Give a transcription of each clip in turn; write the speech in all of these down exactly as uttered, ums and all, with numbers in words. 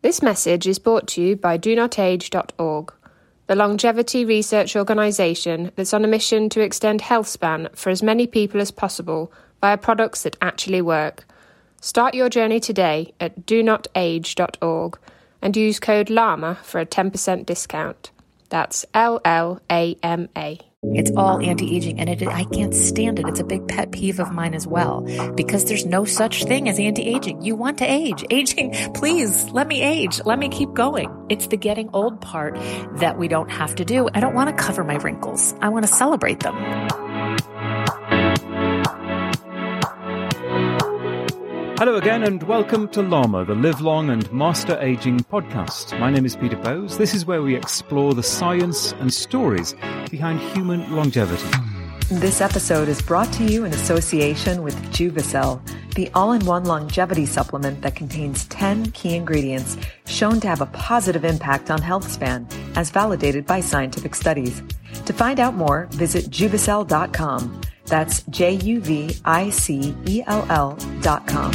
This message is brought to you by do not age dot org, the longevity research organisation that's on a mission to extend health span for as many people as possible via products that actually work. Start your journey today at do not age dot org and use code LLAMA for a ten percent discount. That's L L A M A. It's all anti-aging, and it, I can't stand it. It's a big pet peeve of mine as well, because there's no such thing as anti-aging. You want to age. Aging, please, let me age. Let me keep going. It's the getting old part that we don't have to do. I don't want to cover my wrinkles. I want to celebrate them. Hello again and welcome to Llama, the Live Long and Master Aging podcast. My name is Peter Bowes. This is where we explore the science and stories behind human longevity. This episode is brought to you in association with Juvicel, the all-in-one longevity supplement that contains ten key ingredients shown to have a positive impact on health span, as validated by scientific studies. To find out more, visit juvicel dot com. That's J U V I C E L L dot com.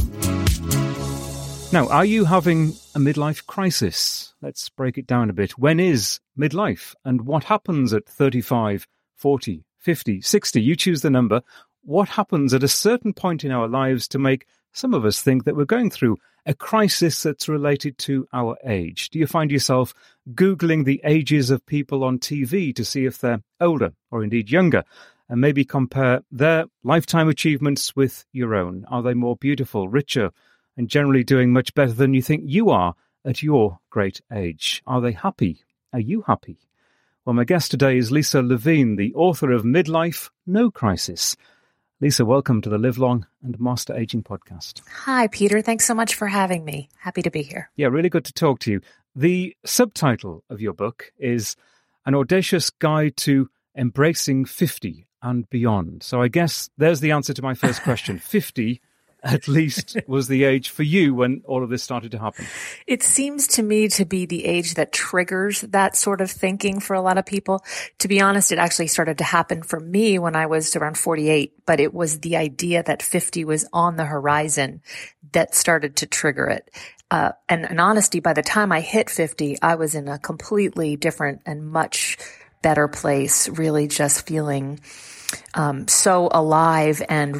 Now, are you having a midlife crisis? Let's break it down a bit. When is midlife? And what happens at thirty-five, forty, fifty, sixty? You choose the number. What happens at a certain point in our lives to make some of us think that we're going through a crisis that's related to our age? Do you find yourself Googling the ages of people on T V to see if they're older or indeed younger? And maybe compare their lifetime achievements with your own. Are they more beautiful, richer, and generally doing much better than you think you are at your great age? Are they happy? Are you happy? Well, my guest today is Lisa Levine, the author of Midlife No Crisis. Lisa, welcome to the Live Long and Master Aging podcast. Hi, Peter. Thanks so much for having me. Happy to be here. Yeah, really good to talk to you. The subtitle of your book is An Audacious Guide to Embracing fifty and Beyond. So I guess there's the answer to my first question. fifty, at least, was the age for you when all of this started to happen. It seems to me to be the age that triggers that sort of thinking for a lot of people. To be honest, it actually started to happen for me when I was around forty-eight, but it was the idea that fifty was on the horizon that started to trigger it. Uh, and in honesty, by the time I hit fifty, I was in a completely different and much better place, really just feeling um, so alive and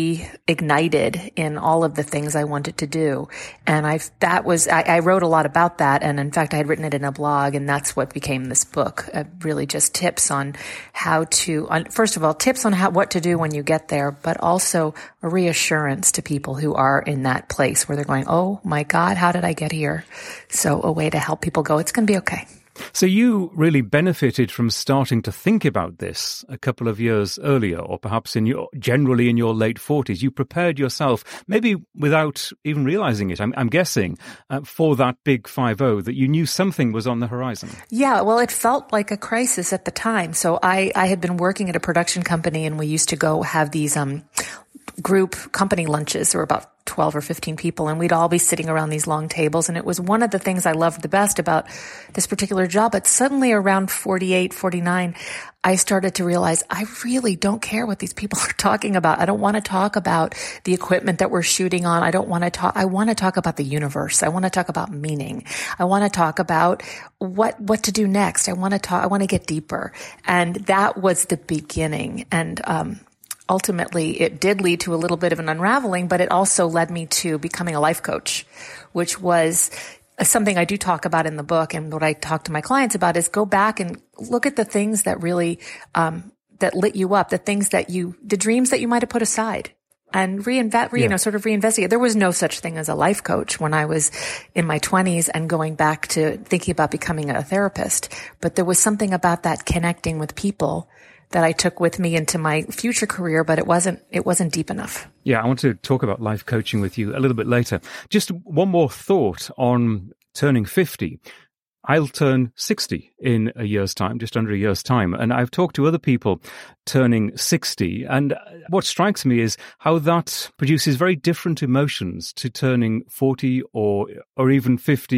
reignited in all of the things I wanted to do. And I that was I, I wrote a lot about that, and in fact, I had written it in a blog, and that's what became this book. Uh, really, just tips on how to, on, first of all, tips on how what to do when you get there, but also a reassurance to people who are in that place where they're going, "Oh my God, how did I get here?" So a way to help people go, "It's going to be okay." So you really benefited from starting to think about this a couple of years earlier, or perhaps in your generally in your late forties. You prepared yourself, maybe without even realizing it, I'm, I'm guessing, uh, for that big five oh, that you knew something was on the horizon. Yeah, well, it felt like a crisis at the time. So I, I had been working at a production company, and we used to go have these um, group company lunches. There were about twelve or fifteen people, and we'd all be sitting around these long tables. And it was one of the things I loved the best about this particular job. But suddenly around forty-eight, forty-nine, I started to realize I really don't care what these people are talking about. I don't want to talk about the equipment that we're shooting on. I don't want to talk, I want to talk about the universe. I want to talk about meaning. I want to talk about what, what to do next. I want to talk, I want to get deeper. And that was the beginning. And, um, ultimately, it did lead to a little bit of an unraveling, but it also led me to becoming a life coach, which was something I do talk about in the book. And what I talk to my clients about is go back and look at the things that really, um, that lit you up, the things that you, the dreams that you might have put aside, and reinvest, re, you know, sort of reinvestigate. There was no such thing as a life coach when I was in my twenties and going back to thinking about becoming a therapist. But there was something about that connecting with people that I took with me into my future career, but it wasn't, it wasn't deep enough. Yeah, I want to talk about life coaching with you a little bit later. Just one more thought on turning fifty. I'll turn sixty in a year's time, just under a year's time. And I've talked to other people turning sixty. And what strikes me is how that produces very different emotions to turning forty or or even fifty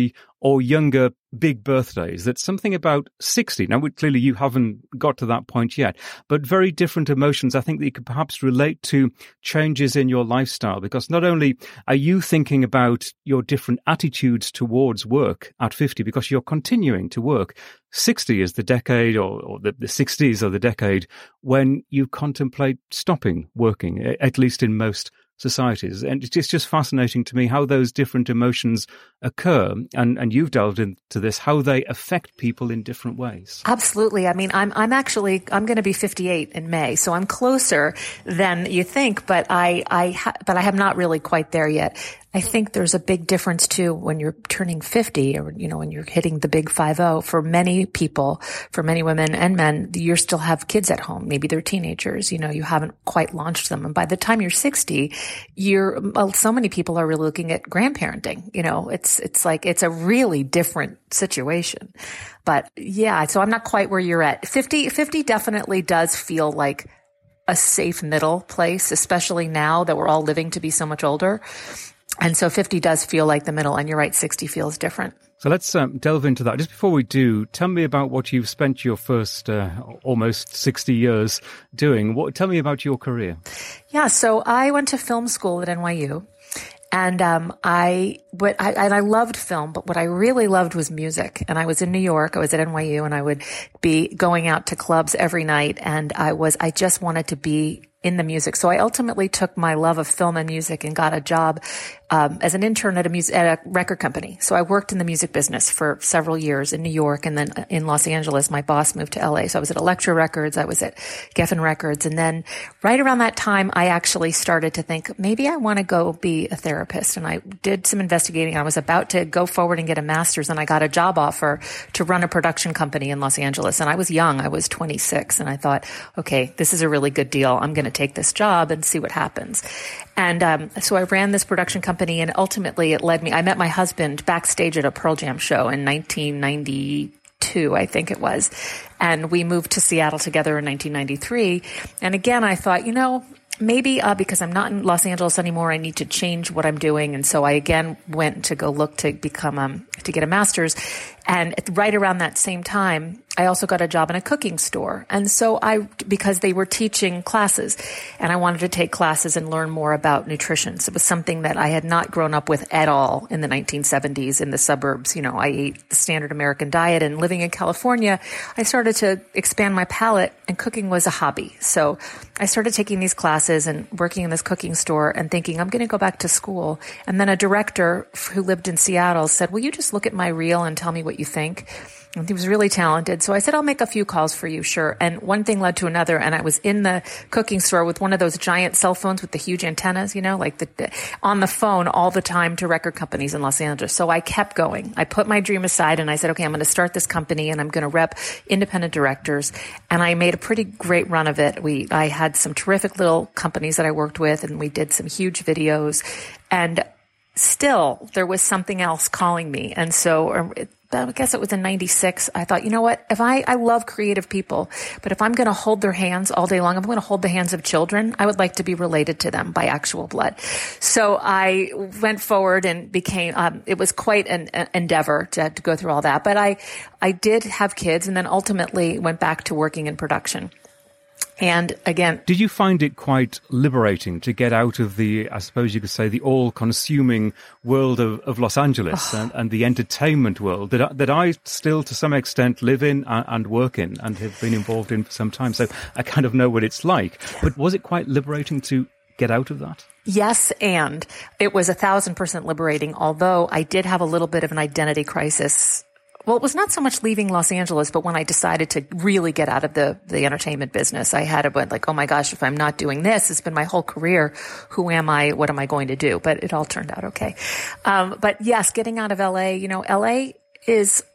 or younger big birthdays. That's something about sixty. Now, clearly you haven't got to that point yet, but very different emotions. I think that you could perhaps relate to changes in your lifestyle, because not only are you thinking about your different attitudes towards work at fifty, because you're continuing to work, sixty is the decade, or, or the, the sixties are the decade when you contemplate stopping working, at least in most societies. And it's just fascinating to me how those different emotions occur, and, and you've delved into this, how they affect people in different ways. Absolutely. I mean, I'm I'm actually, I'm going to be fifty-eight in May, so I'm closer than you think, but I, I ha- but I am not really quite there yet. I think there's a big difference too when you're turning fifty, or, you know, when you're hitting the big five oh. For many people, for many women and men, you still have kids at home. Maybe they're teenagers, you know, you haven't quite launched them. And by the time you're sixty, you're, well, so many people are really looking at grandparenting. You know, it's, it's like, it's a really different situation. But yeah, so I'm not quite where you're at. fifty, fifty definitely does feel like a safe middle place, especially now that we're all living to be so much older. And so fifty does feel like the middle, and you're right, sixty feels different. So let's um, delve into that. Just before we do, tell me about what you've spent your first uh, almost sixty years doing. What, tell me about your career. Yeah, so I went to film school at N Y U, and um, I, what I and I loved film, but what I really loved was music. And I was in New York. I was at N Y U, and I would be going out to clubs every night, and I was I just wanted to be in the music. So I ultimately took my love of film and music and got a job um, as an intern at a music, at a record company. So I worked in the music business for several years in New York, and then in Los Angeles. My boss moved to L A. So I was at Elektra Records. I was at Geffen Records. And then right around that time, I actually started to think, maybe I want to go be a therapist. And I did some investigating. I was about to go forward and get a master's, and I got a job offer to run a production company in Los Angeles. And I was young. I was twenty-six. And I thought, okay, this is a really good deal. I'm going to take this job and see what happens. And um, so I ran this production company, and ultimately it led me, I met my husband backstage at a Pearl Jam show in nineteen ninety-two, I think it was. And we moved to Seattle together in nineteen ninety-three. And again, I thought, you know, maybe uh, because I'm not in Los Angeles anymore, I need to change what I'm doing. And so I again went to go look to become, um, to get a master's. And right around that same time, I also got a job in a cooking store. And so I, because they were teaching classes, and I wanted to take classes and learn more about nutrition. So it was something that I had not grown up with at all in the nineteen seventies in the suburbs. You know, I ate the standard American diet, and living in California, I started to expand my palate, and cooking was a hobby. So I started taking these classes and working in this cooking store and thinking, I'm going to go back to school. And then a director who lived in Seattle said, will you just look at my reel and tell me what you think? And he was really talented. So I said, I'll make a few calls for you, sure. And one thing led to another. And I was in the cooking store with one of those giant cell phones with the huge antennas, you know, like the, the on the phone all the time to record companies in Los Angeles. So I kept going. I put my dream aside, and I said, okay, I'm going to start this company, and I'm going to rep independent directors. And I made a pretty great run of it. We, I had some terrific little companies that I worked with, and we did some huge videos. And still, there was something else calling me. And so it, I guess it was in ninety-six. I thought, you know what? If I, I love creative people, but if I'm going to hold their hands all day long, I'm going to hold the hands of children. I would like to be related to them by actual blood. So I went forward and became, um, it was quite an, an endeavor to, to go through all that. But I, I did have kids, and then ultimately went back to working in production. And again, did you find it quite liberating to get out of the, I suppose you could say, the all-consuming world of, of Los Angeles and, and the entertainment world that I, that I still, to some extent, live in and, and work in and have been involved in for some time? So I kind of know what it's like. But was it quite liberating to get out of that? Yes, and it was a thousand percent liberating, although I did have a little bit of an identity crisis. Well, it was not so much leaving Los Angeles, but when I decided to really get out of the, the entertainment business, I had a bit like, oh my gosh, if I'm not doing this, it's been my whole career. Who am I? What am I going to do? But it all turned out okay. Um, but yes, getting out of L A, you know, L A is,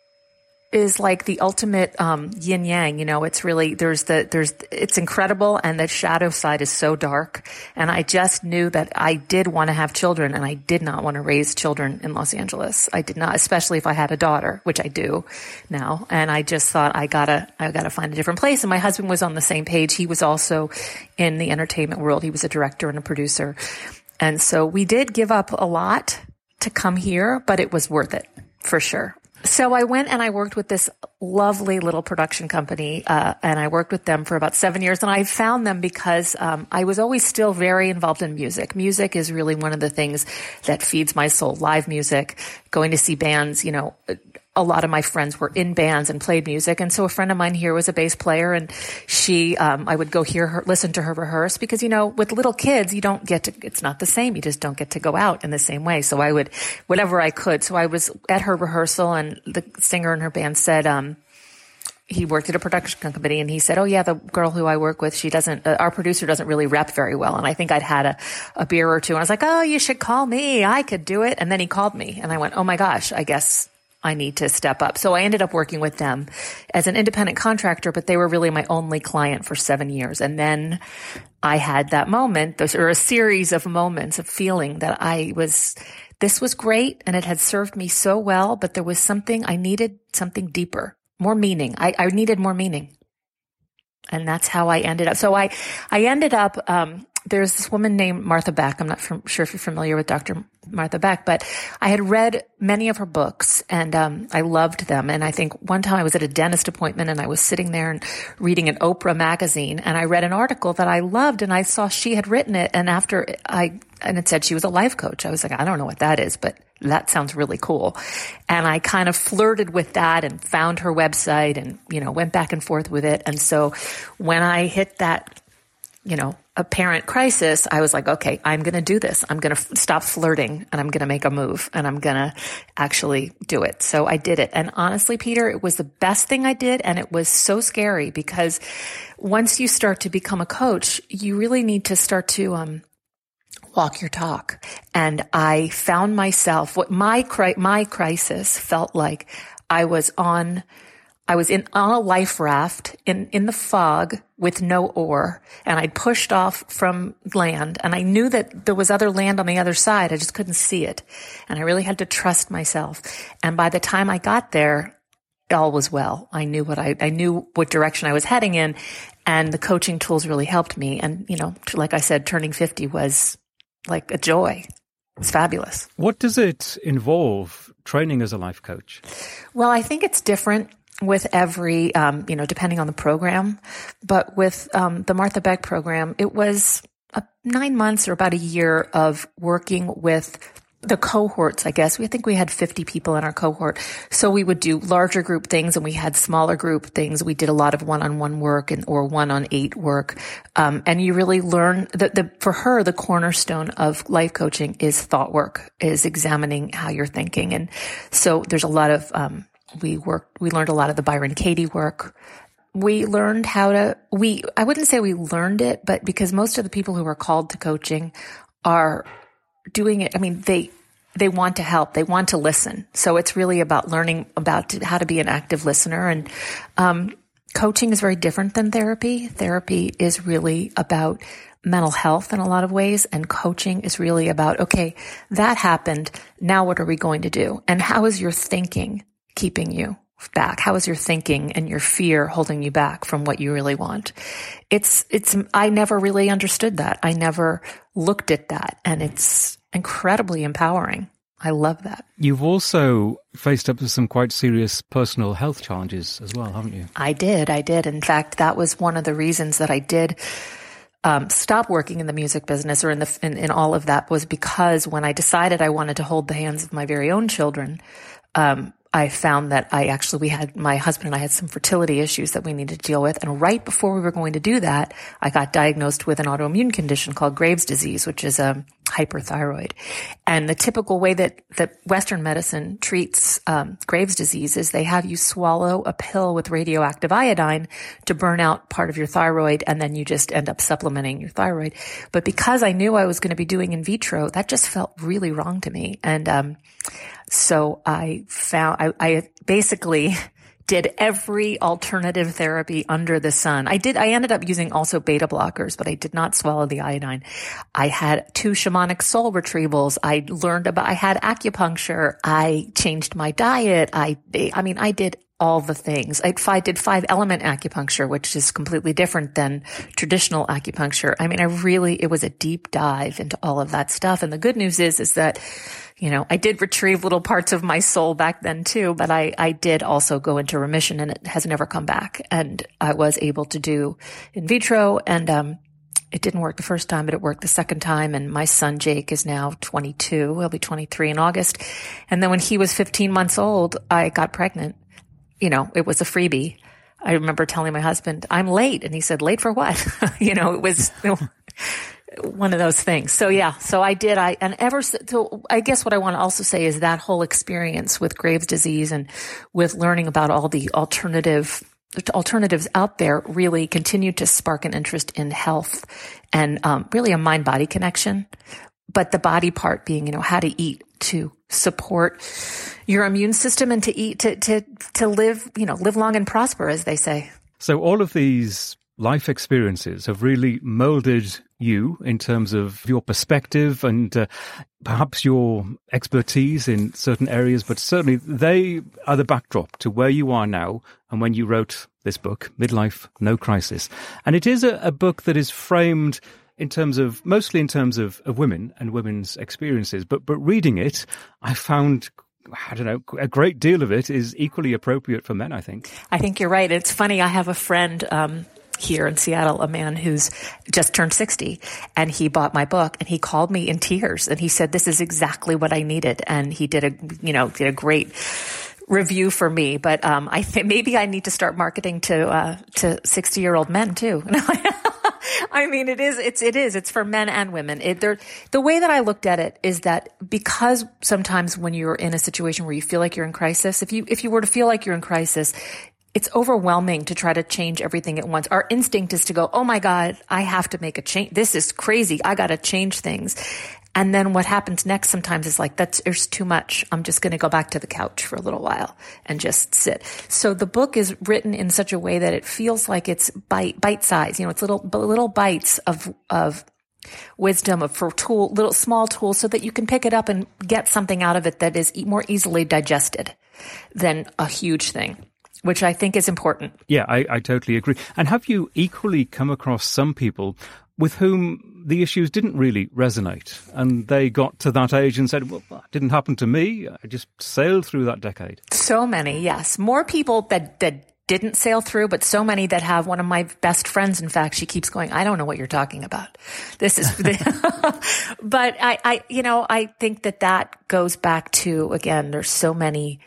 is like the ultimate, um, yin yang, you know, it's really, there's the, there's, it's incredible. And the shadow side is so dark. And I just knew that I did want to have children, and I did not want to raise children in Los Angeles. I did not, especially if I had a daughter, which I do now. And I just thought I gotta, I gotta find a different place. And my husband was on the same page. He was also in the entertainment world. He was a director and a producer. And so we did give up a lot to come here, but it was worth it. for sure. So I went and I worked with this lovely little production company, uh, and I worked with them for about seven years. And I found them because um, I was always still very involved in music. Music is really one of the things that feeds my soul. Live music, going to see bands, you know. A lot of my friends were in bands and played music. And so a friend of mine here was a bass player, and she, um, I would go hear her, listen to her rehearse because, you know, with little kids, you don't get to, it's not the same. You just don't get to go out in the same way. So I would, whatever I could. So I was at her rehearsal, and the singer in her band said, um, he worked at a production company, and he said, oh yeah, the girl who I work with, she doesn't, uh, our producer doesn't really rep very well. And I think I'd had a, a beer or two, and I was like, oh, you should call me. I could do it. And then he called me, and I went, oh my gosh, I guess I need to step up. So I ended up working with them as an independent contractor, but they were really my only client for seven years. And then I had that moment, or a series of moments of feeling that I was, this was great and it had served me so well, but there was something, I needed something deeper, more meaning. I, I needed more meaning. And that's how I ended up. So I, I ended up, um, there's this woman named Martha Beck. I'm not from, sure if you're familiar with Doctor Martha Beck, but I had read many of her books, and um, I loved them. And I think one time I was at a dentist appointment, and I was sitting there and reading an Oprah magazine, and I read an article that I loved, and I saw she had written it. And after I, and it said she was a life coach. I was like, I don't know what that is, but that sounds really cool. And I kind of flirted with that and found her website and, you know, went back and forth with it. And so when I hit that, you know, apparent crisis, I was like, okay, I'm going to do this. I'm going to f- stop flirting, and I'm going to make a move, and I'm going to actually do it. So I did it. And honestly, Peter, it was the best thing I did. And it was so scary because once you start to become a coach, you really need to start to, um, walk your talk. And I found myself, what my, cri- my crisis felt like I was on, I was in, on a life raft in, in the fog with no oar, and I'd pushed off from land, and I knew that there was other land on the other side. I just couldn't see it. And I really had to trust myself. And by the time I got there, all was well. I knew what I, I knew what direction I was heading in, and the coaching tools really helped me. And, you know, like I said, turning fifty was like a joy. It's fabulous. What does it involve, training as a life coach? Well, I think it's different with every, um, you know, depending on the program. But with um, the Martha Beck program, it was a nine months or about a year of working with the cohorts, I guess. We think we had fifty people in our cohort. So we would do larger group things, and we had smaller group things. We did a lot of one-on-one work and or one-on-eight work. Um, and you really learn that the, for her, the cornerstone of life coaching is thought work, is examining how you're thinking. And so there's a lot of, um, we worked, we learned a lot of the Byron Katie work. We learned how to, we, I wouldn't say we learned it, but because most of the people who are called to coaching are doing it, I mean, they, they want to help. They want to listen. So it's really about learning about how to be an active listener. And, um, coaching is very different than therapy. Therapy is really about mental health in a lot of ways. And coaching is really about, okay, that happened. Now what are we going to do? And how is your thinking keeping you back? How is your thinking and your fear holding you back from what you really want? It's, it's, I never really understood that. I never looked at that, and it's incredibly empowering. I love that. You've also faced up to some quite serious personal health challenges as well, haven't you? I did. I did. In fact, that was one of the reasons that I did um, stop working in the music business or in the in, in all of that, was because when I decided I wanted to hold the hands of my very own children, um, I found that I actually, we had, my husband and I had some fertility issues that we needed to deal with. And right before we were going to do that, I got diagnosed with an autoimmune condition called Graves' disease, which is a hyperthyroid. And the typical way that, that Western medicine treats um, Graves' disease is they have you swallow a pill with radioactive iodine to burn out part of your thyroid, and then you just end up supplementing your thyroid. But because I knew I was going to be doing in vitro, that just felt really wrong to me. And um so I found, I, I basically did every alternative therapy under the sun. I did, I ended up using also beta blockers, but I did not swallow the iodine. I had two shamanic soul retrievals. I learned about, I had acupuncture. I changed my diet. I, I mean, I did all the things. I, I did five element acupuncture, which is completely different than traditional acupuncture. I mean, I really, it was a deep dive into all of that stuff. And the good news is, is that, you know, I did retrieve little parts of my soul back then too, but I, I did also go into remission and it has never come back. And I was able to do in vitro and, um, it didn't work the first time, but it worked the second time. And my son, Jake, is now twenty-two. He'll be twenty-three in August. And then when he was fifteen months old, I got pregnant. You know, it was a freebie. I remember telling my husband, I'm late. And he said, late for what? you know, it was one of those things. So yeah, so I did. I, and ever, so I guess what I want to also say is that whole experience with Graves' disease and with learning about all the alternative alternatives out there really continued to spark an interest in health and um, really a mind-body connection. But the body part being, you know, how to eat to support your immune system and to eat, to, to, to live, you know, live long and prosper, as they say. So all of these life experiences have really molded you in terms of your perspective and uh, perhaps your expertise in certain areas, but certainly they are the backdrop to where you are now and when you wrote this book, Midlife, No Crisis. And it is a, a book that is framed in terms of, mostly in terms of, of women and women's experiences. But, but reading it, I found, I don't know, a great deal of it is equally appropriate for men, I think. I think you're right. It's funny. I have a friend, um, here in Seattle, a man who's just turned sixty, and he bought my book and he called me in tears and he said, this is exactly what I needed. And he did a, you know, did a great review for me. But, um, I think maybe I need to start marketing to, uh, to sixty year old men too. I mean, it is, it's, it is, it's for men and women. It, the way that I looked at it is that because sometimes when you're in a situation where you feel like you're in crisis, if you, if you were to feel like you're in crisis, it's overwhelming to try to change everything at once. Our instinct is to go, oh my God, I have to make a change. This is crazy. I got to change things. And then what happens next sometimes is like, that's, there's too much. I'm just going to go back to the couch for a little while and just sit. So the book is written in such a way that it feels like it's bite, bite size. You know, it's little, little bites of, of wisdom, of for tool, little small tools so that you can pick it up and get something out of it that is more easily digested than a huge thing, which I think is important. Yeah, I, I totally agree. And have you equally come across some people with whom the issues didn't really resonate and they got to that age and said, well, that didn't happen to me. I just sailed through that decade. So many, yes. More people that, that didn't sail through, but so many that have. One of my best friends, in fact, she keeps going, I don't know what you're talking about. This is, but I, I, you know, I think that that goes back to, again, there's so many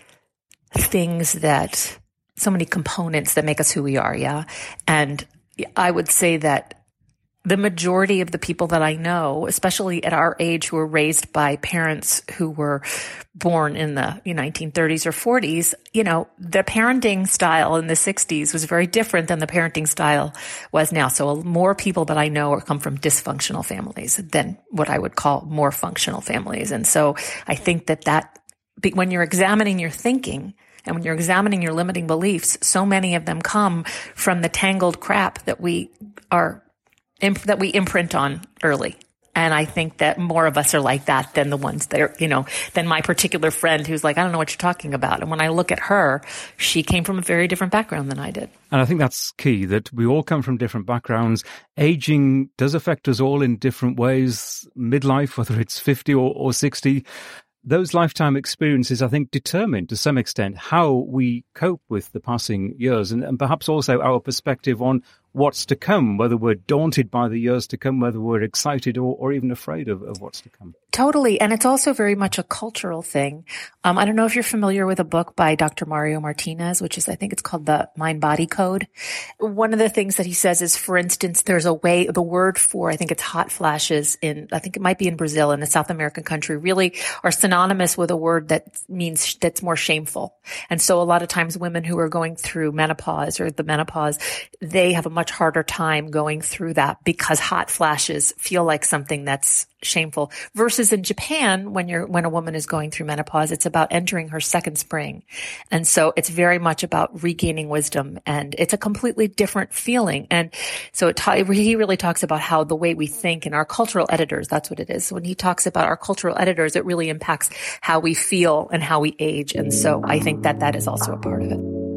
things that, so many components that make us who we are. Yeah. And I would say that the majority of the people that I know, especially at our age, who were raised by parents who were born in the you know, nineteen thirties or forties, you know, the parenting style in the sixties was very different than the parenting style was now. So more people that I know are come from dysfunctional families than what I would call more functional families. And so I think that that when you're examining your thinking, and when you're examining your limiting beliefs, so many of them come from the tangled crap that we are, imp- that we imprint on early. And I think that more of us are like that than the ones that are, you know, than my particular friend who's like, I don't know what you're talking about. And when I look at her, she came from a very different background than I did. And I think that's key, that we all come from different backgrounds. Aging does affect us all in different ways. Midlife, whether it's fifty or, or sixty, those lifetime experiences, I think, determine to some extent how we cope with the passing years and, and perhaps also our perspective on what's to come, whether we're daunted by the years to come, whether we're excited or, or even afraid of, of what's to come. Totally. And it's also very much a cultural thing. Um, I don't know if you're familiar with a book by Doctor Mario Martinez, which is, I think it's called The Mind-Body Code. One of the things that he says is, for instance, there's a way, the word for, I think it's hot flashes in, I think it might be in Brazil, in a South American country, really are synonymous with a word that means, that's more shameful. And so a lot of times women who are going through menopause or the menopause, they have a much harder time going through that because hot flashes feel like something that's shameful. Versus in Japan, when you're, when a woman is going through menopause, it's about entering her second spring. And so it's very much about regaining wisdom, and it's a completely different feeling. And so it, he really talks about how the way we think and our cultural editors, that's what it is. When he talks about our cultural editors, it really impacts how we feel and how we age. And so I think that that is also a part of it.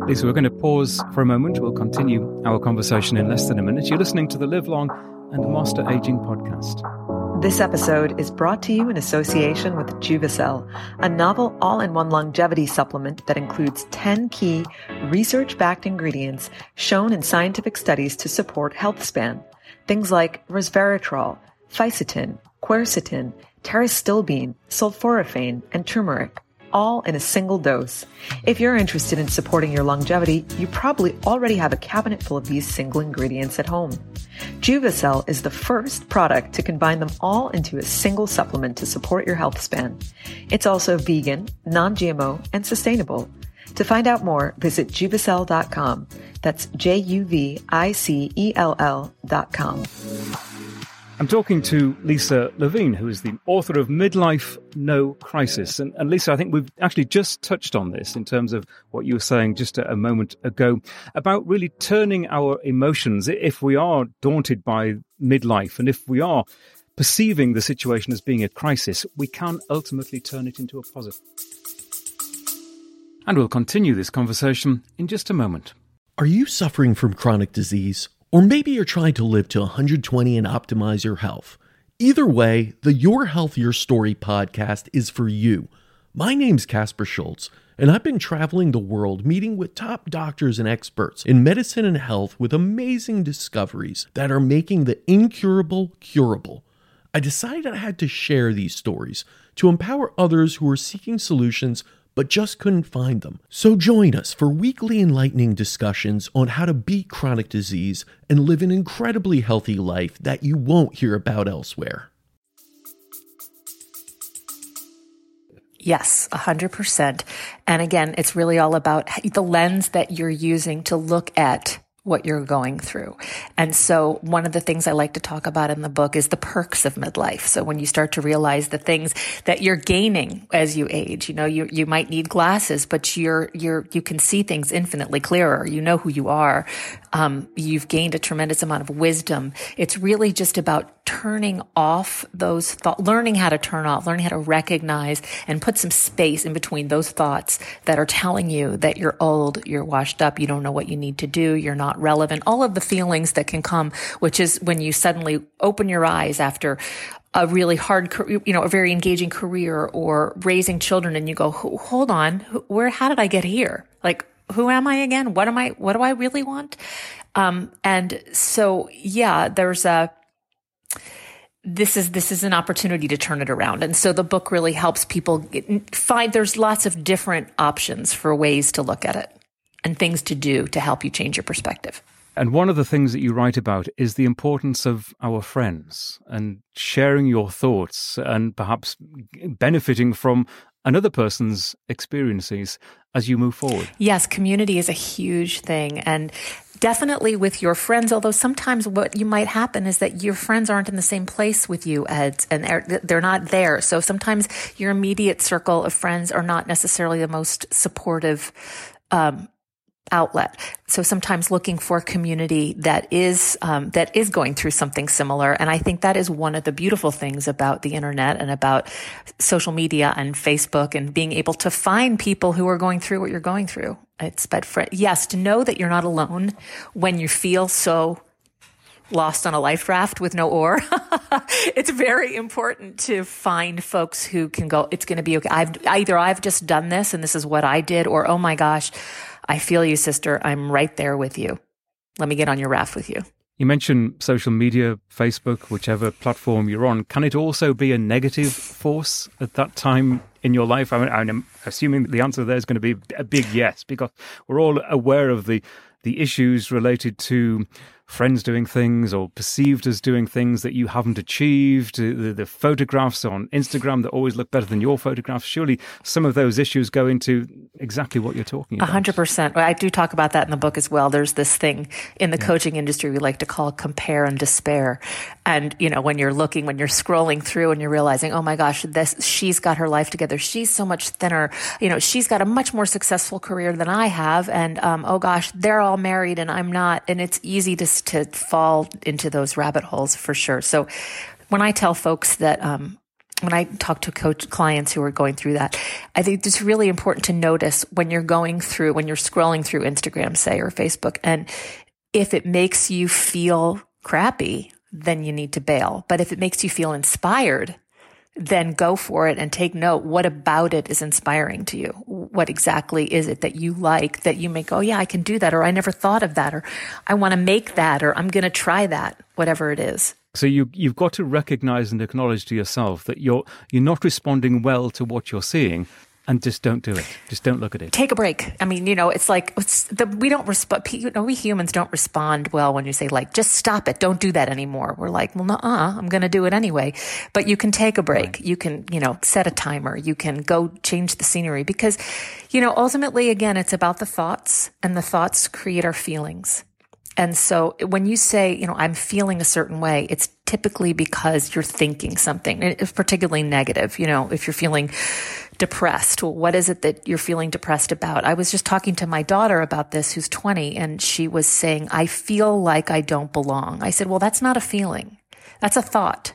Lisa, we're going to pause for a moment. We'll continue our conversation in less than a minute. You're listening to the Live Long and Master Aging podcast. This episode is brought to you in association with Juvicel, a novel all-in-one longevity supplement that includes ten key research-backed ingredients shown in scientific studies to support health span. Things like resveratrol, fisetin, quercetin, pterostilbene, sulforaphane, and turmeric, all in a single dose. If you're interested in supporting your longevity, you probably already have a cabinet full of these single ingredients at home. Juvicel is the first product to combine them all into a single supplement to support your health span. It's also vegan, non-G M O, and sustainable. To find out more, visit juvicel dot com. That's J U V I C E L L dot com. I'm talking to Lisa Levine, who is the author of Midlife No Crisis. And, and Lisa, I think we've actually just touched on this in terms of what you were saying just a, a moment ago about really turning our emotions, if we are daunted by midlife and if we are perceiving the situation as being a crisis, we can ultimately turn it into a positive. And we'll continue this conversation in just a moment. Are you suffering from chronic disease? Or maybe you're trying to live to one hundred twenty and optimize your health. Either way, the Your Health, Your Story podcast is for you. My name's Casper Schultz, and I've been traveling the world meeting with top doctors and experts in medicine and health with amazing discoveries that are making the incurable curable. I decided I had to share these stories to empower others who are seeking solutions but just couldn't find them. So join us for weekly enlightening discussions on how to beat chronic disease and live an incredibly healthy life that you won't hear about elsewhere. Yes, one hundred percent. And again, it's really all about the lens that you're using to look at what you're going through. And so one of the things I like to talk about in the book is the perks of midlife. So when you start to realize the things that you're gaining as you age, you know, you, you might need glasses, but you're, you're, you can see things infinitely clearer. You know who you are. Um, you've gained a tremendous amount of wisdom. It's really just about turning off those thoughts, learning how to turn off, learning how to recognize and put some space in between those thoughts that are telling you that you're old, you're washed up, you don't know what you need to do, you're not relevant, all of the feelings that can come, which is when you suddenly open your eyes after a really hard, you know, a very engaging career or raising children and you go, hold on, where, how did I get here? Like, who am I again? What am I, what do I really want? Um, and so, yeah, there's a, this is, this is an opportunity to turn it around. And so the book really helps people get, find, there's lots of different options for ways to look at it and things to do to help you change your perspective. And one of the things that you write about is the importance of our friends and sharing your thoughts and perhaps benefiting from another person's experiences as you move forward. Yes, community is a huge thing. And definitely with your friends, although sometimes what you might happen is that your friends aren't in the same place with you, Ed, and they're, they're not there. So sometimes your immediate circle of friends are not necessarily the most supportive um outlet. So sometimes looking for a community that is um, that is going through something similar. And I think that is one of the beautiful things about the internet and about social media and Facebook and being able to find people who are going through what you're going through. It's but for, yes, to know that you're not alone when you feel so lost on a life raft with no oar. It's very important to find folks who can go, it's going to be okay. I've either I've just done this and this is what I did, or, oh my gosh, I feel you, sister. I'm right there with you. Let me get on your raft with you. You mentioned social media, Facebook, whichever platform you're on. Can it also be a negative force at that time in your life? I mean, I'm assuming the answer there is going to be a big yes, because we're all aware of the the issues related to friends doing things or perceived as doing things that you haven't achieved, the, the photographs on Instagram that always look better than your photographs. Surely some of those issues go into exactly what you're talking about. A hundred percent. I do talk about that in the book as well. There's this thing in the yeah. coaching industry we like to call compare and despair. And, you know, when you're looking, when you're scrolling through and you're realizing, oh my gosh, this, she's got her life together. She's so much thinner. You know, she's got a much more successful career than I have. And, um, oh gosh, they're all married and I'm not. And it's easy to to fall into those rabbit holes for sure. So when I tell folks that um, when I talk to coach clients who are going through that, I think it's really important to notice when you're going through, when you're scrolling through Instagram, say, or Facebook, and if it makes you feel crappy, then you need to bail. But if it makes you feel inspired, then go for it and take note. What about it is inspiring to you? What exactly is it that you like that you may go, yeah, I can do that, or I never thought of that, or I want to make that, or I'm going to try that, whatever it is. So you, you've got to recognize and acknowledge to yourself that you're you're not responding well to what you're seeing, and just don't do it. Just don't look at it. Take a break. I mean, you know, it's like it's the, we don't respond. You know, we humans don't respond well when you say, like, just stop it. Don't do that anymore. We're like, well, nuh-uh, I'm going to do it anyway. But you can take a break. Right. You can, you know, set a timer. You can go change the scenery because, you know, ultimately, again, it's about the thoughts, and the thoughts create our feelings. And so when you say, you know, I'm feeling a certain way, it's typically because you're thinking something. It's particularly negative. You know, if you're feeling depressed, well, what is it that you're feeling depressed about? I was just talking to my daughter about this, who's twenty, and she was saying, I feel like I don't belong. I said, well, that's not a feeling. That's a thought.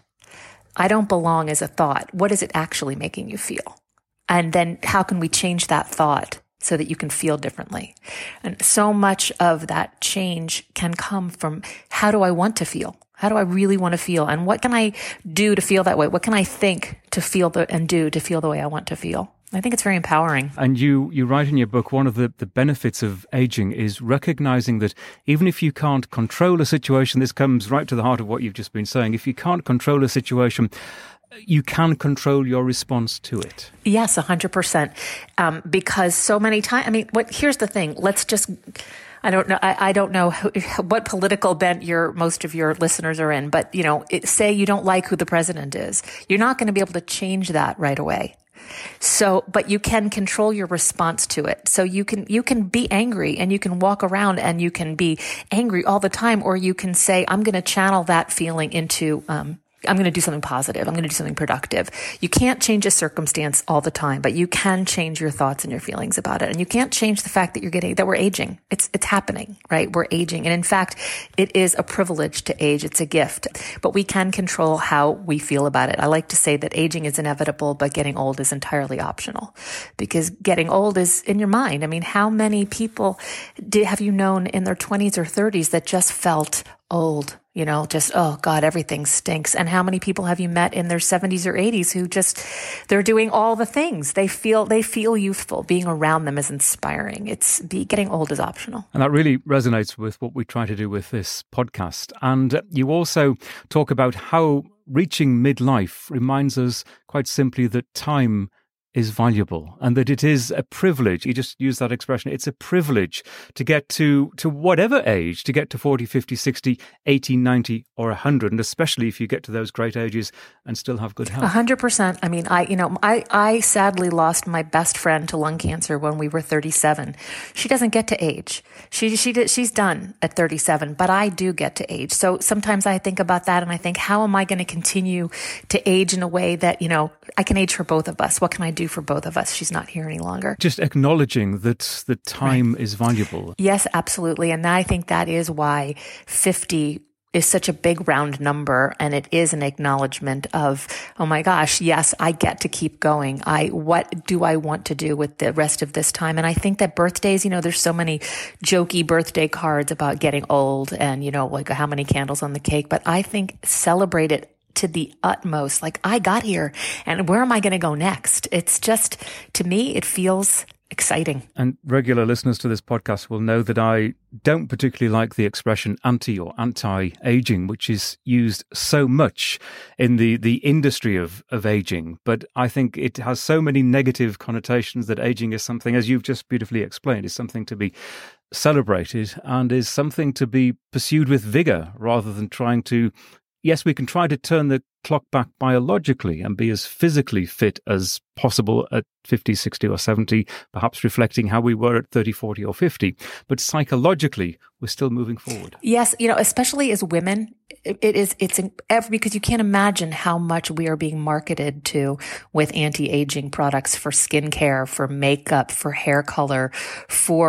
I don't belong is a thought. What is it actually making you feel? And then how can we change that thought so that you can feel differently? And so much of that change can come from, how do I want to feel? How do I really want to feel? And what can I do to feel that way? What can I think to feel the, and do to feel the way I want to feel? I think it's very empowering. And you, you write in your book, one of the, the benefits of aging is recognizing that even if you can't control a situation, this comes right to the heart of what you've just been saying, if you can't control a situation, you can control your response to it. Yes, one hundred percent. Um, because so many times, I mean, what? Here's the thing. Let's just, I don't know, I, I don't know who, what political bent your most of your listeners are in, but, you know, it, say you don't like who the president is. You're not going to be able to change that right away. So, but you can control your response to it. So you can, you can be angry, and you can walk around and you can be angry all the time, or you can say, I'm going to channel that feeling into, um, I'm going to do something positive. I'm going to do something productive. You can't change a circumstance all the time, but you can change your thoughts and your feelings about it. And you can't change the fact that you're getting, that we're aging. It's, it's happening, right? We're aging. And in fact, it is a privilege to age. It's a gift, but we can control how we feel about it. I like to say that aging is inevitable, but getting old is entirely optional, because getting old is in your mind. I mean, how many people did, have you known in their twenties or thirties that just felt old? You know, just, oh God, everything stinks. And how many people have you met in their seventies or eighties who just, they're doing all the things. They feel, they feel youthful. Being around them is inspiring. It's be, getting old is optional. And that really resonates with what we try to do with this podcast. And you also talk about how reaching midlife reminds us quite simply that time is valuable, and that it is a privilege. You just use that expression. It's a privilege to get to, to whatever age, to get to forty, fifty, sixty, eighty, ninety, or one hundred. And especially if you get to those great ages and still have good health. A hundred percent. I mean, I, you know, I, I sadly lost my best friend to lung cancer when we were thirty-seven. She doesn't get to age. She, she did, she's done at thirty-seven, but I do get to age. So sometimes I think about that and I think, how am I going to continue to age in a way that, you know, I can age for both of us? What can I do for both of us? She's not here any longer. Just acknowledging that the time right. is valuable. Yes, absolutely. And I think that is why fifty is such a big round number, and it is an acknowledgement of, oh my gosh, yes, I get to keep going. I, what do I want to do with the rest of this time? And I think that birthdays, you know, there's so many jokey birthday cards about getting old and, you know, like how many candles on the cake, but I think celebrate it to the utmost. Like, I got here, and where am I going to go next? It's just, to me, it feels exciting. And regular listeners to this podcast will know that I don't particularly like the expression anti or anti-aging, which is used so much in the, the industry of, of aging. But I think it has so many negative connotations that aging is something, as you've just beautifully explained, is something to be celebrated and is something to be pursued with vigor rather than trying to, yes, we can try to turn the clock back biologically and be as physically fit as possible at fifty, sixty or seventy, perhaps reflecting how we were at thirty, forty or fifty. But psychologically, we're still moving forward. Yes, you know, especially as women, it, it is, it's in every, because you can't imagine how much we are being marketed to with anti-aging products for skincare, for makeup, for hair color, for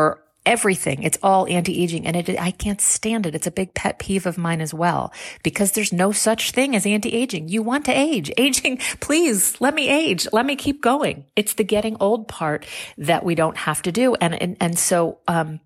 everything. It's all anti-aging, and it, I can't stand it. It's a big pet peeve of mine as well, because there's no such thing as anti-aging. You want to age. Aging, please let me age. Let me keep going. It's the getting old part that we don't have to do. And, and, and so, um,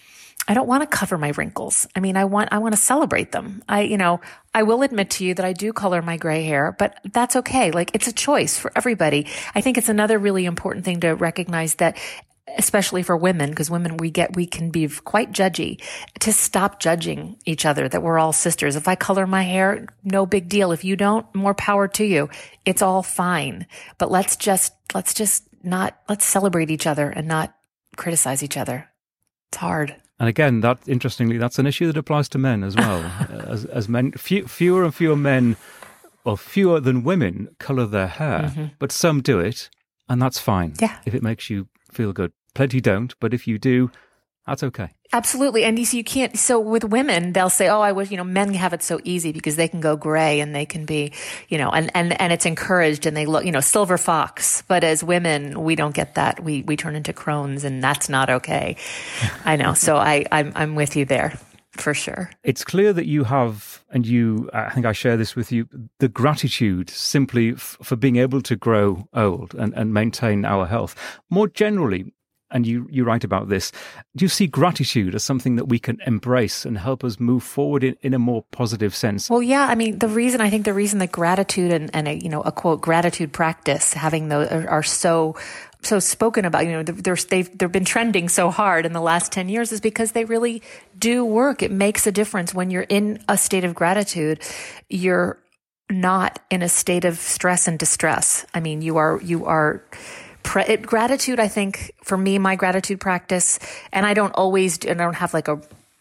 I don't want to cover my wrinkles. I mean, I want, I want to celebrate them. I, you know, I will admit to you that I do color my gray hair, but that's okay. Like, it's a choice for everybody. I think it's another really important thing to recognize that, especially for women, because women, we get, we can be quite judgy, to stop judging each other, that we're all sisters. If I color my hair, no big deal. If you don't, more power to you. It's all fine. But let's just, let's just not, let's celebrate each other and not criticize each other. It's hard. And again, that interestingly, that's an issue that applies to men as well. as, as men, few, fewer and fewer men, well, fewer than women, colour their hair, mm-hmm. but some do it, and that's fine. Yeah. If it makes you feel good. Plenty don't, but if you do, that's okay. Absolutely. And you see, you can't, so with women, they'll say, oh, I wish, you know, men have it so easy because they can go gray and they can be, you know, and, and, and it's encouraged and they look, you know, silver fox. But as women, we don't get that. We, we turn into crones, and that's not okay. I know. So I, I'm, I'm with you there for sure. It's clear that you have, and you, I think I share this with you, the gratitude simply f- for being able to grow old and, and maintain our health. More generally, and you, you write about this, do you see gratitude as something that we can embrace and help us move forward in, in a more positive sense? Well, yeah. I mean, the reason, I think the reason that gratitude and, and a, you know, a quote, gratitude practice, having those are, are so, so spoken about, you know, they're, they've, they've been trending so hard in the last ten years is because they really do work. It makes a difference when you're in a state of gratitude. You're not in a state of stress and distress. I mean, you are, you are, Pre- it, gratitude, I think, for me, my gratitude practice, and I don't always, do, and I don't have like a,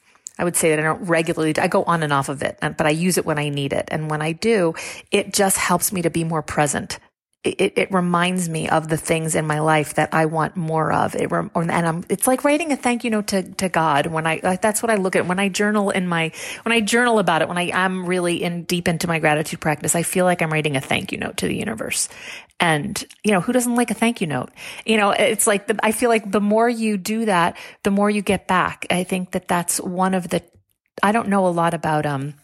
I would say that I don't regularly, I go on and off of it, but I use it when I need it. And when I do, it just helps me to be more present. It, it reminds me of the things in my life that I want more of. It rem- and I'm, it's like writing a thank you note to, to God. When I, like, that's what I look at when I journal in my, when I journal about it, when I am really in deep into my gratitude practice, I feel like I'm writing a thank you note to the universe. And, you know, who doesn't like a thank you note? You know, it's like, the, I feel like the more you do that, the more you get back. I think that that's one of the, I don't know a lot about, um,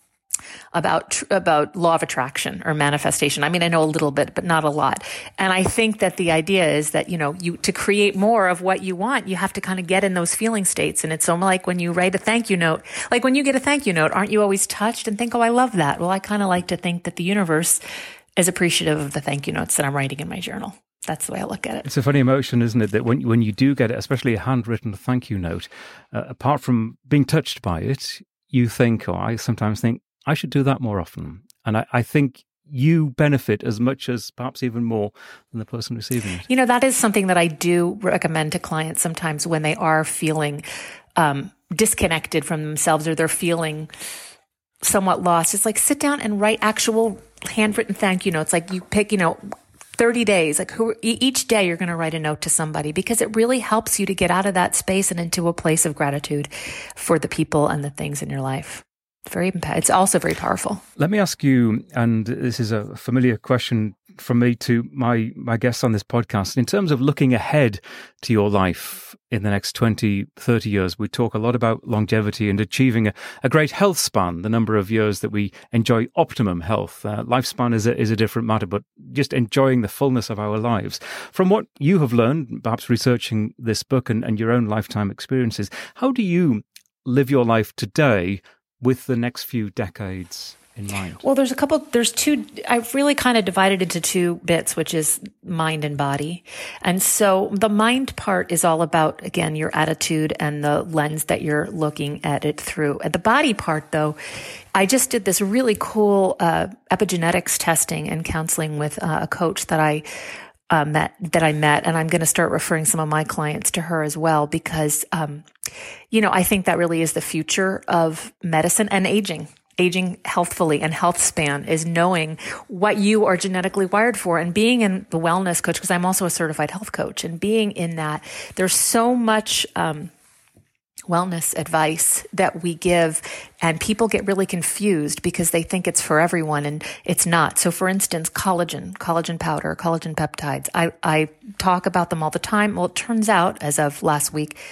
about, about law of attraction or manifestation. I mean, I know a little bit, but not a lot. And I think that the idea is that, you know, you, to create more of what you want, you have to kind of get in those feeling states. And it's almost like when you write a thank you note, like when you get a thank you note, aren't you always touched and think, oh, I love that? Well, I kind of like to think that the universe is appreciative of the thank you notes that I'm writing in my journal. That's the way I look at it. It's a funny emotion, isn't it? That when when you do get it, especially a handwritten thank you note, uh, apart from being touched by it, you think, or I sometimes think, I should do that more often. And I, I think you benefit as much as perhaps even more than the person receiving it. You know, that is something that I do recommend to clients sometimes when they are feeling um, disconnected from themselves or they're feeling somewhat lost. It's like sit down and write actual handwritten thank you notes. Like you pick, you know, thirty days, like who, each day you're going to write a note to somebody because it really helps you to get out of that space and into a place of gratitude for the people and the things in your life. It's very, it's also very powerful. Let me ask you, and this is a familiar question from me to my, my guests on this podcast, in terms of looking ahead to your life in the next twenty, thirty years, we talk a lot about longevity and achieving a, a great health span, the number of years that we enjoy optimum health. Uh, lifespan is a, is a different matter, but just enjoying the fullness of our lives. From what you have learned, perhaps researching this book and, and your own lifetime experiences, how do you live your life today with the next few decades in mind? Well, there's a couple, there's two, I've really kind of divided into two bits, which is mind and body. And so the mind part is all about, again, your attitude and the lens that you're looking at it through. At the body part, though, I just did this really cool uh, epigenetics testing and counseling with uh, a coach that I Uh, met, that I met, and I'm going to start referring some of my clients to her as well because, um, you know, I think that really is the future of medicine and aging. Aging healthfully and health span is knowing what you are genetically wired for and being in the wellness coach, because I'm also a certified health coach, and being in that, there's so much, um, wellness advice that we give, and people get really confused because they think it's for everyone and it's not. So for instance, collagen, collagen powder, collagen peptides, I, I talk about them all the time. Well, it turns out as of last week,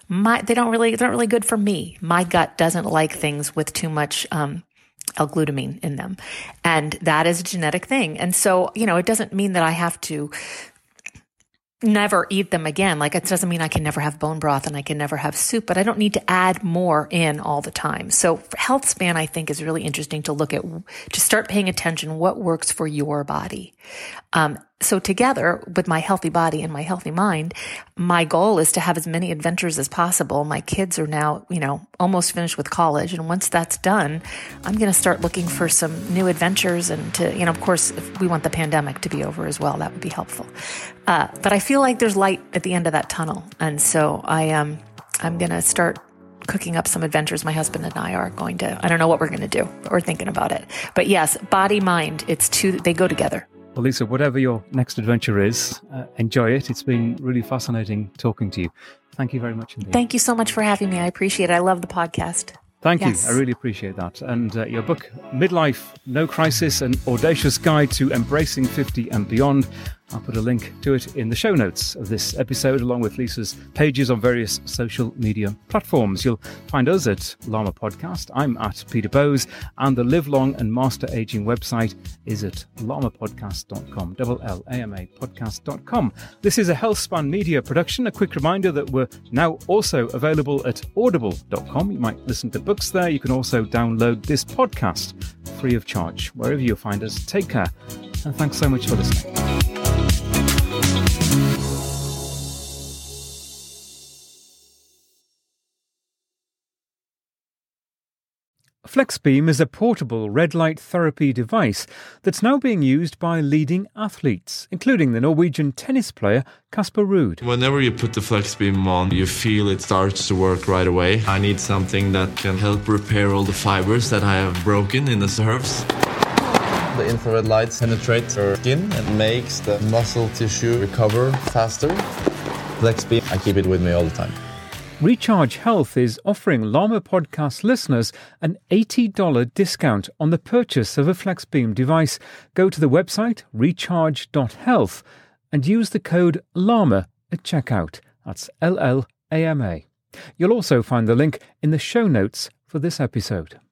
my they don't really they're not really good for me. My gut doesn't like things with too much um, L-glutamine in them, and that is a genetic thing. And so, you know, it doesn't mean that I have to never eat them again. Like, it doesn't mean I can never have bone broth and I can never have soup, but I don't need to add more in all the time. So for HealthSpan, I think is really interesting to look at, to start paying attention what works for your body. Um, so together with my healthy body and my healthy mind, my goal is to have as many adventures as possible. My kids are now, you know, almost finished with college. And once that's done, I'm going to start looking for some new adventures. And to, you know, of course, if we want the pandemic to be over as well, that would be helpful. Uh, but I feel like there's light at the end of that tunnel. And so I am, um, I'm going to start cooking up some adventures. My husband and I are going to, I don't know what we're going to do, but we're thinking about it. But yes, body, mind, it's two, they go together. Well, Lisa, whatever your next adventure is, uh, enjoy it. It's been really fascinating talking to you. Thank you very much indeed. Thank you so much for having me. I appreciate it. I love the podcast. Thank yes. you. I really appreciate that. And uh, your book, Midlife, No Crisis, An Audacious Guide to Embracing fifty and Beyond. I'll put a link to it in the show notes of this episode, along with Lisa's pages on various social media platforms. You'll find us at Llama Podcast. I'm at Peter Bowes, and the Live Long and Master Aging website is at llama podcast dot com, L L A M A podcast dot com. This is a HealthSpan Media production. A quick reminder that we're now also available at audible dot com. You might listen to books there. You can also download this podcast free of charge. Wherever you find us, take care, and thanks so much for listening. FlexBeam is a portable red light therapy device that's now being used by leading athletes, including the Norwegian tennis player Casper Ruud. Whenever you put the FlexBeam on, you feel it starts to work right away. I need something that can help repair all the fibers that I have broken in the nerves. The infrared lights penetrate your skin and makes the muscle tissue recover faster. FlexBeam, I keep it with me all the time. Recharge Health is offering Llama Podcast listeners an eighty dollars discount on the purchase of a FlexBeam device. Go to the website recharge dot health and use the code LLAMA at checkout. That's L L A M A. You'll also find the link in the show notes for this episode.